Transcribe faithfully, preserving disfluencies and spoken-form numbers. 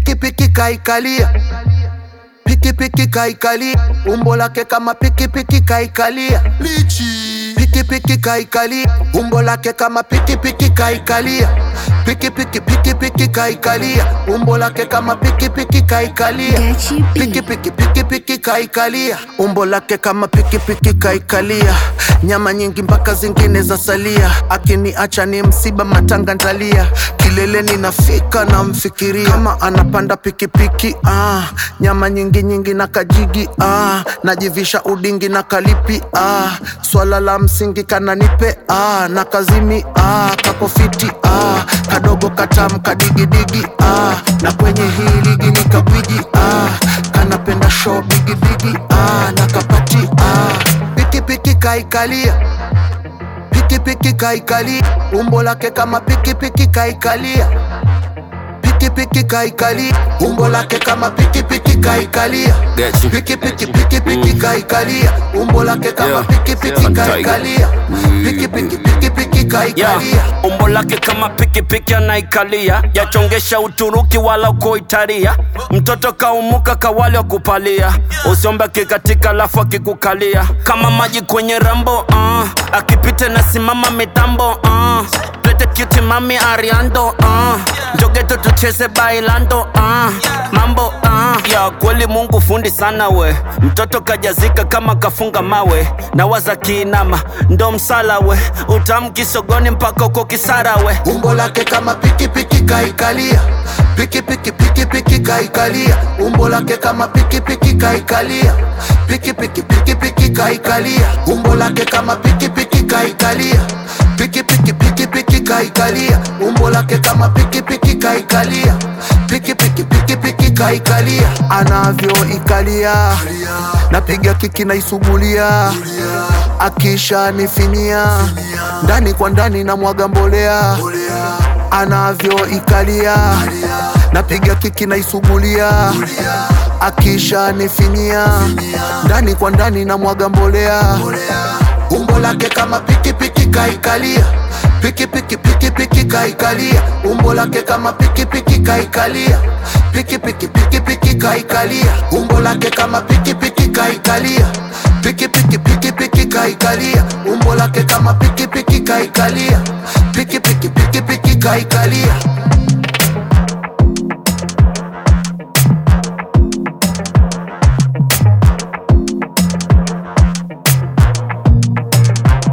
piki piki kaikalia, piki piki kaikalia, umbo lake kama piki piki kaikalia. Lichi piki piki kaikalia, umbo lake kama piki piki kaikalia. Piki piki piki piki kaikalia, umbo lake kama piki piki kaikalia. Piki piki piki piki kaikalia, umbo lake kama piki piki kaikalia. Nyama nyingi mpaka zingine za salia, akiniacha ni msiba matanga ndalia. Kileleni nafika na mfikiria, kama anapanda piki piki ah. Nyama nyingi nyingi na kajigi ah. Najivisha udingi na kalipi ah. Swala la msingi kananipe ah. Na kazimi ah. Kakofiti ah. Kadogo katamu kadigidigi ah. Na kwenye hii ligi ni kabiji ah. Kanapenda show bigi bigi ah. Na kapati ah. Piki piki kaikalia, piki piki kaikalia, umbo lake kama piki piki kaikalia. Piki piki kaikalia, umbo lake kama piki piki kaikalia. Piki piki piki piki kaikalia, umbo lake kama piki piki kaikalia. Piki piki piki piki kaikalia, umbo lake kama piki piki anaikalia. Yachongesha Uturuki wala uko Italia. Mtoto kaumuka kawali wa kupalia, usiombe kikatika lafu akikukalia. Kama maji kwenye rambo uh. Akipite na simama mitambo uh. Plete cutie mami Ariando uh. Jogeto tucheze bailando uh. Mambo uh. Ya kweli Mungu fundi sana we. Mtoto kajazika kama kafunga mawe. Na waza kiinama ndo msala we. Utamu kisogoni mpaka uko Kisara we. Umbo lake kama piki piki kaikalia, piki piki piki piki kaikalia. Umbo lake kama piki piki kaikalia, piki piki piki piki kaikalia. Umbo lake kama piki piki kaikalia, piki piki piki piki kaikalia. Umbo lake kama piki piki kaikalia, piki piki piki piki kaikalia. Anavyo ikalia, napiga kiki na isugulia. Akisha nifinia, ndani kwa ndani na mwaga mbolea. Anavyo ikalia, napiga kiki na isugulia. Akisha nifinia, ndani kwa ndani na mwaga mbolea. Umbo lake kama piki piki kaikalia, piki piki piki piki kaikalia. Umbo lake kama piki piki kaikalia, piki piki piki piki kaikalia. Umbo lake kama piki piki kaikalia, piki piki piki piki kaikalia. Umbo lake kama piki piki kaikalia.